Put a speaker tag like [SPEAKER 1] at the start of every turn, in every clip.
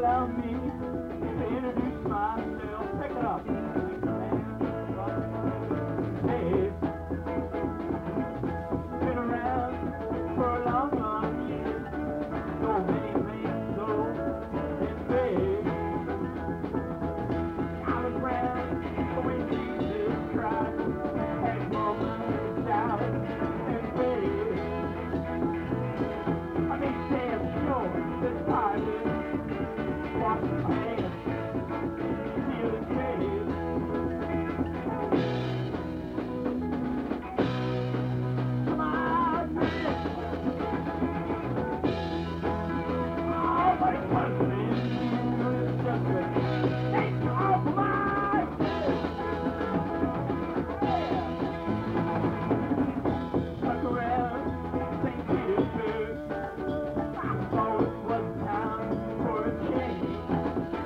[SPEAKER 1] allow me to introduce myself. Pick it up. Hey, been around for a long, long year. So many things so in bed. I was around when Jesus Christ had moments out in bed. I mean, damn sure this pilot washed my hands, sealed his face. Come on, man. Oh, but it wasn't in you. It's just a take off my head. Yeah. Stuck around St. Petersburg. I thought it was time for a change.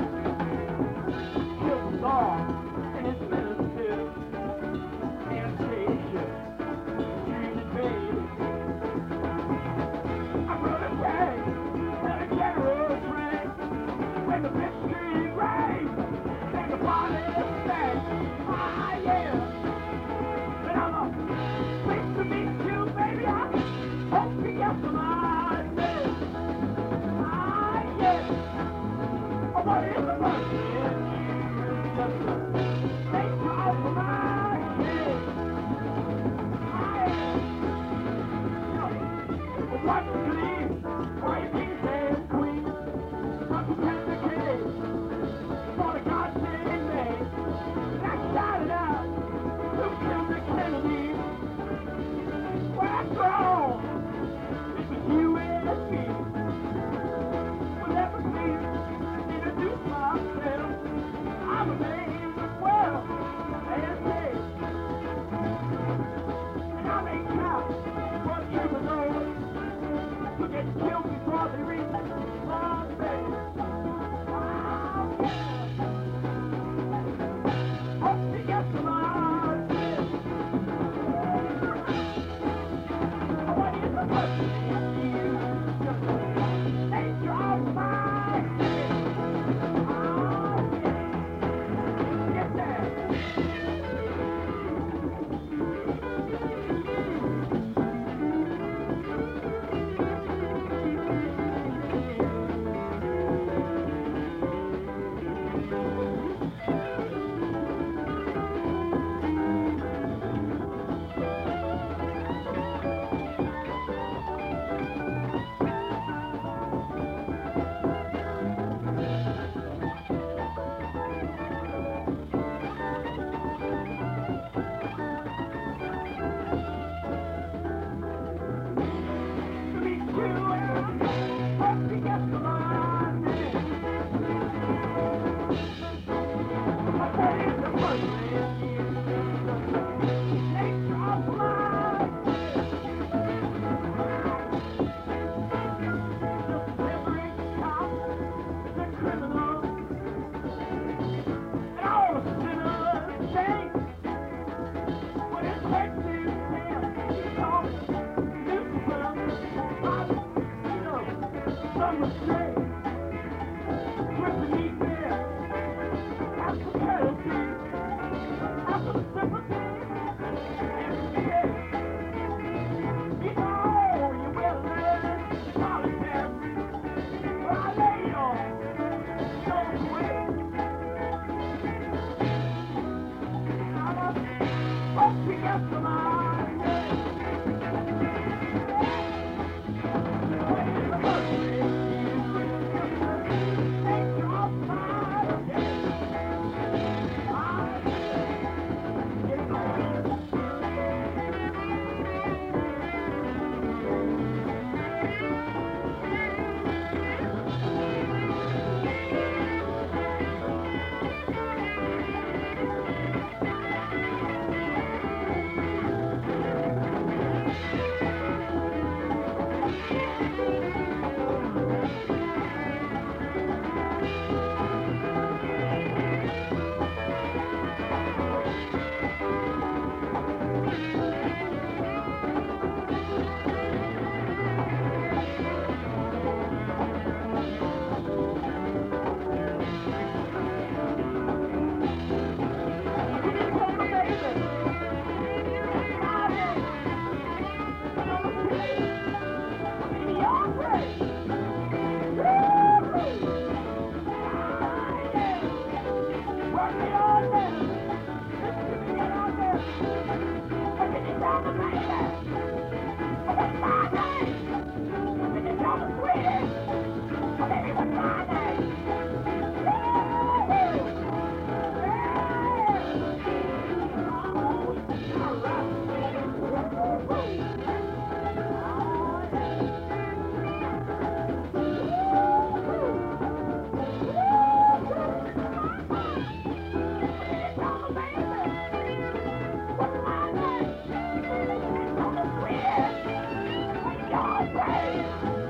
[SPEAKER 1] Hey!